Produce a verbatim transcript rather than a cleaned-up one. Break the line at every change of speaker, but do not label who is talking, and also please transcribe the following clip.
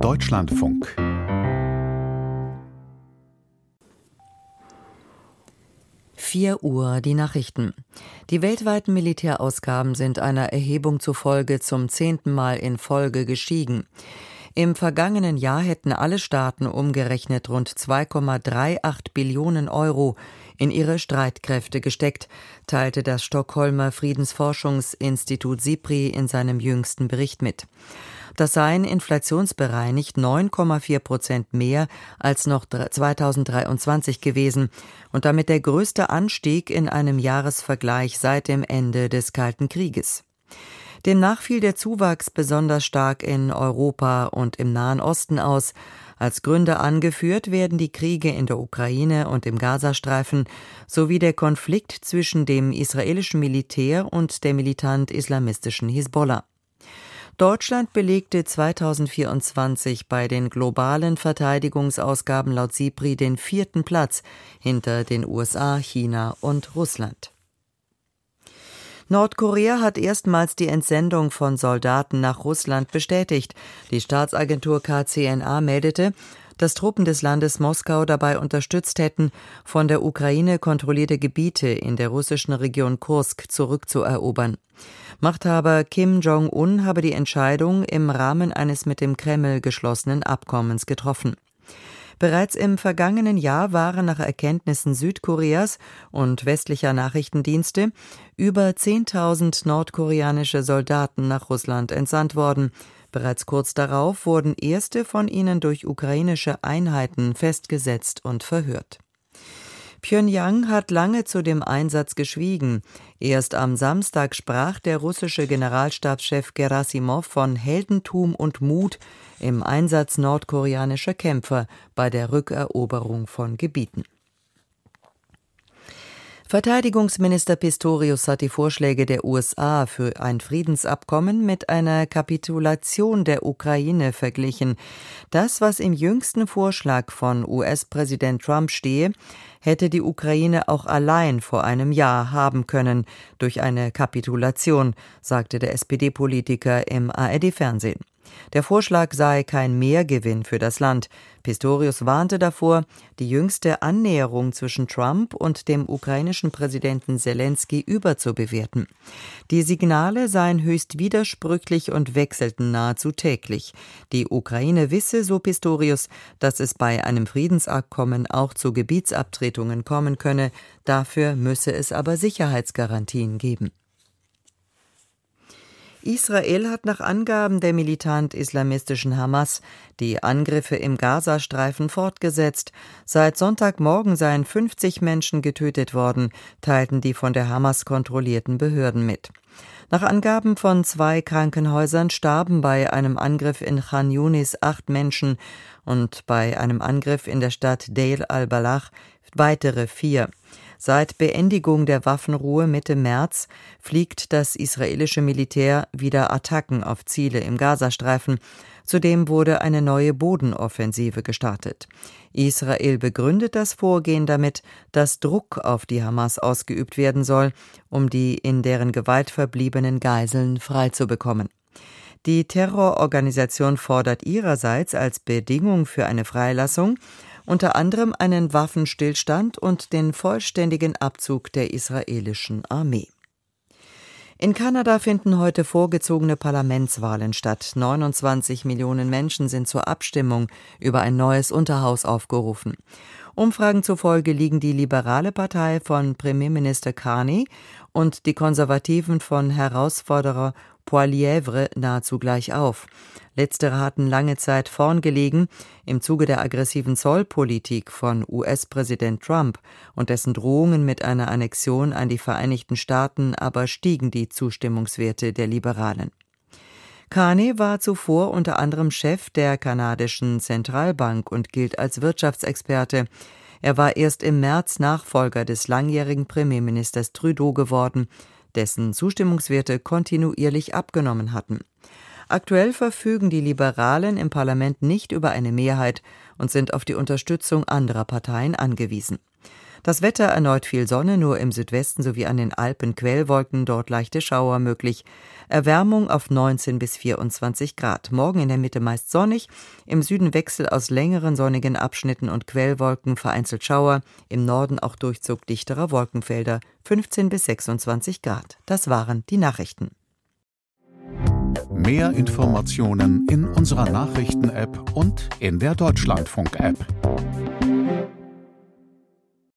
Deutschlandfunk.
vier Uhr, die Nachrichten. Die weltweiten Militärausgaben sind einer Erhebung zufolge zum zehnten Mal in Folge gestiegen. Im vergangenen Jahr hätten alle Staaten umgerechnet rund zwei Komma achtunddreißig Billionen Euro in ihre Streitkräfte gesteckt, teilte das Stockholmer Friedensforschungsinstitut SIPRI in seinem jüngsten Bericht mit. Das seien inflationsbereinigt neun Komma vier Prozent mehr als noch zweitausenddreiundzwanzig gewesen und damit der größte Anstieg in einem Jahresvergleich seit dem Ende des Kalten Krieges. Demnach fiel der Zuwachs besonders stark in Europa und im Nahen Osten aus. Als Gründe angeführt werden die Kriege in der Ukraine und im Gazastreifen sowie der Konflikt zwischen dem israelischen Militär und der militant-islamistischen Hisbollah. Deutschland belegte zweitausendvierundzwanzig bei den globalen Verteidigungsausgaben laut SIPRI den vierten Platz hinter den U S A, China und Russland. Nordkorea hat erstmals die Entsendung von Soldaten nach Russland bestätigt. Die Staatsagentur K C N A meldete, dass Truppen des Landes Moskau dabei unterstützt hätten, von der Ukraine kontrollierte Gebiete in der russischen Region Kursk zurückzuerobern. Machthaber Kim Jong-un habe die Entscheidung im Rahmen eines mit dem Kreml geschlossenen Abkommens getroffen. Bereits im vergangenen Jahr waren nach Erkenntnissen Südkoreas und westlicher Nachrichtendienste über zehntausend nordkoreanische Soldaten nach Russland entsandt worden. Bereits kurz darauf wurden erste von ihnen durch ukrainische Einheiten festgesetzt und verhört. Pjöngjang hat lange zu dem Einsatz geschwiegen. Erst am Samstag sprach der russische Generalstabschef Gerasimov von Heldentum und Mut im Einsatz nordkoreanischer Kämpfer bei der Rückeroberung von Gebieten. Verteidigungsminister Pistorius hat die Vorschläge der U S A für ein Friedensabkommen mit einer Kapitulation der Ukraine verglichen. Das, was im jüngsten Vorschlag von U S-Präsident Trump stehe, hätte die Ukraine auch allein vor einem Jahr haben können durch eine Kapitulation, sagte der S P D-Politiker im A R D-Fernsehen. Der Vorschlag sei kein Mehrgewinn für das Land. Pistorius warnte davor, die jüngste Annäherung zwischen Trump und dem ukrainischen Präsidenten Selensky überzubewerten. Die Signale seien höchst widersprüchlich und wechselten nahezu täglich. Die Ukraine wisse, so Pistorius, dass es bei einem Friedensabkommen auch zu Gebietsabtretungen kommen könne. Dafür müsse es aber Sicherheitsgarantien geben. Israel hat nach Angaben der militant-islamistischen Hamas die Angriffe im Gazastreifen fortgesetzt. Seit Sonntagmorgen seien fünfzig Menschen getötet worden, teilten die von der Hamas kontrollierten Behörden mit. Nach Angaben von zwei Krankenhäusern starben bei einem Angriff in Khan Yunis acht Menschen und bei einem Angriff in der Stadt Deir al-Balach weitere vier. Seit Beendigung der Waffenruhe Mitte März fliegt das israelische Militär wieder Attacken auf Ziele im Gazastreifen. Zudem wurde eine neue Bodenoffensive gestartet. Israel begründet das Vorgehen damit, dass Druck auf die Hamas ausgeübt werden soll, um die in deren Gewalt verbliebenen Geiseln freizubekommen. Die Terrororganisation fordert ihrerseits als Bedingung für eine Freilassung unter anderem einen Waffenstillstand und den vollständigen Abzug der israelischen Armee. In Kanada finden heute vorgezogene Parlamentswahlen statt. neunundzwanzig Millionen Menschen sind zur Abstimmung über ein neues Unterhaus aufgerufen. Umfragen zufolge liegen die liberale Partei von Premierminister Carney und die Konservativen von Herausforderer Poilievre nahezu gleich auf. Letztere hatten lange Zeit vorn gelegen. Im Zuge der aggressiven Zollpolitik von U S-Präsident Trump und dessen Drohungen mit einer Annexion an die Vereinigten Staaten aber stiegen die Zustimmungswerte der Liberalen. Carney war zuvor unter anderem Chef der kanadischen Zentralbank und gilt als Wirtschaftsexperte. Er war erst im März Nachfolger des langjährigen Premierministers Trudeau geworden, dessen Zustimmungswerte kontinuierlich abgenommen hatten. Aktuell verfügen die Liberalen im Parlament nicht über eine Mehrheit und sind auf die Unterstützung anderer Parteien angewiesen. Das Wetter erneut viel Sonne, nur im Südwesten sowie an den Alpen Quellwolken, dort leichte Schauer möglich. Erwärmung auf neunzehn bis vierundzwanzig Grad. Morgen in der Mitte meist sonnig, im Süden Wechsel aus längeren sonnigen Abschnitten und Quellwolken, vereinzelt Schauer, im Norden auch Durchzug dichterer Wolkenfelder, fünfzehn bis sechsundzwanzig Grad. Das waren die Nachrichten.
Mehr Informationen in unserer Nachrichten-App und in der Deutschlandfunk-App.